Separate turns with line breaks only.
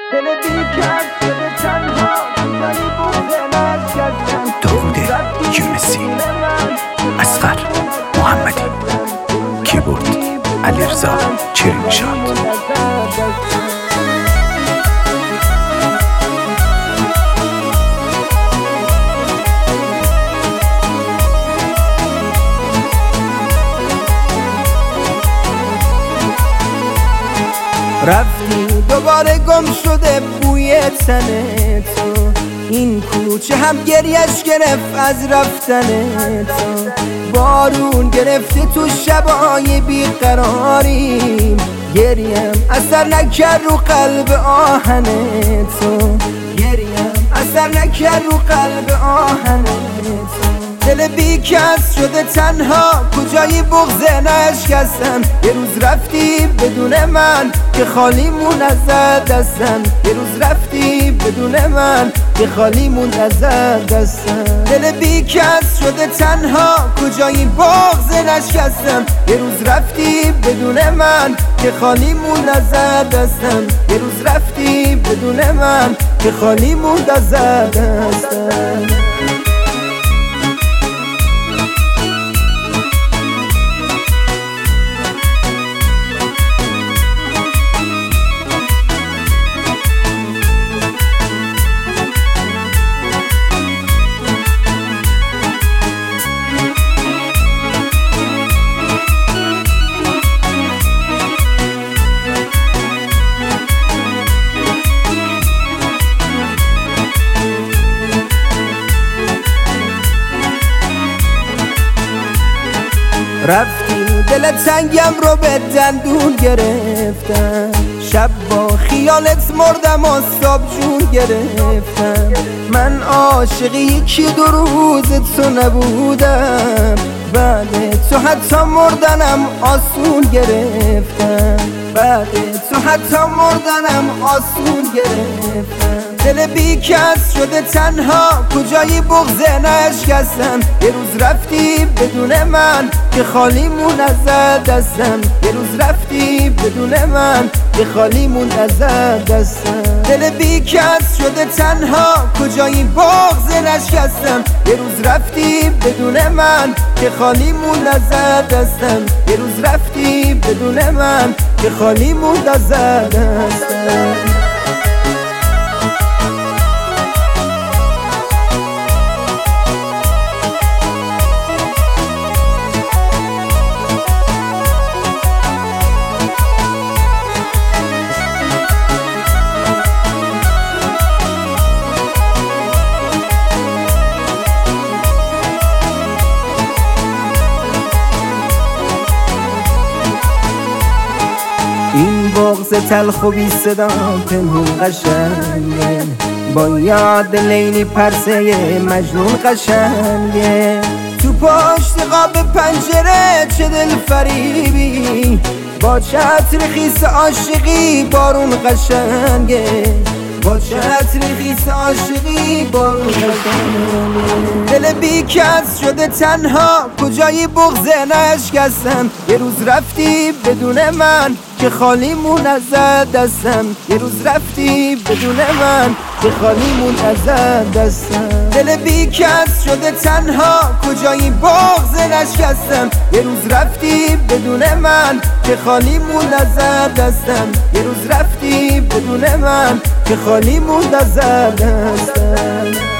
دل بیکس شده تنها کجایی بغض نشکستم
داوود یونسی، اصغر محمدی، کیبورد علیرضا چرینشاد.
رفتی دوباره گم شده بوی تن تو، این کوچه هم گریش گرفت از رفتن تو. بارون گرفته تو شبای بیقراریم، گریم اثر نکرد رو قلب آهن تو، گریم اثر نکرد رو قلب آهن تو. دل بیکس شده تنها کجایی بغض نشکستم. یه روز رفتی بدون من که خالیمون از دستم، یه روز رفتی بدون من که خالیمون از دستم. دل بیکس شده تنها کجایی بغض نشکستم. یه روز رفتی بدون من که خالیمون از دستم، یه روز رفتی بدون من که خالیمون از دستم. رفتی دل تنگم رو به دندون گرفتم، شب با خیالت مردم و صبح جون گرفتم. من عاشق یکی دو روز تو نبودم، بعد تو حتی مردنم آسون گرفتم، بعد تو حتی مردنم آسون گرفتم. دل بیکس شده تنها کجایی بغض نشکستم. یه روز رفتی بدون من که خالیمون از دستم، یه روز رفتی بدون من که خالیمون از دستم. دل بیکس شده تنها کجایی بغض نشکستم. یه روز رفتی بدون من که خالیمون از دستم، یه روز رفتی بدون من که خالیمون از دستم. این بغض تلخ و بی صدا پنهون قشنگه، با یاد لیلی پرسه مجنون قشنگه. تو پشت قاب پنجره چه دل فریبی، با چتر خیس عاشقی بارون قشنگه، با چتر خیس عاشقی بارون قشنگه. دل بیکس شده تنها کجایی بغض نشکستم. یه روز رفتی بدون من که خالیمون از دستم، یه روز رفتی بدون من که خالیمون از دستم. دل بیکس شده تنها کجایی بغض نشکستم. یه روز رفتی بدون من که خالیمون از دستم، یه روز رفتی بدون من که خالیمون از دستم.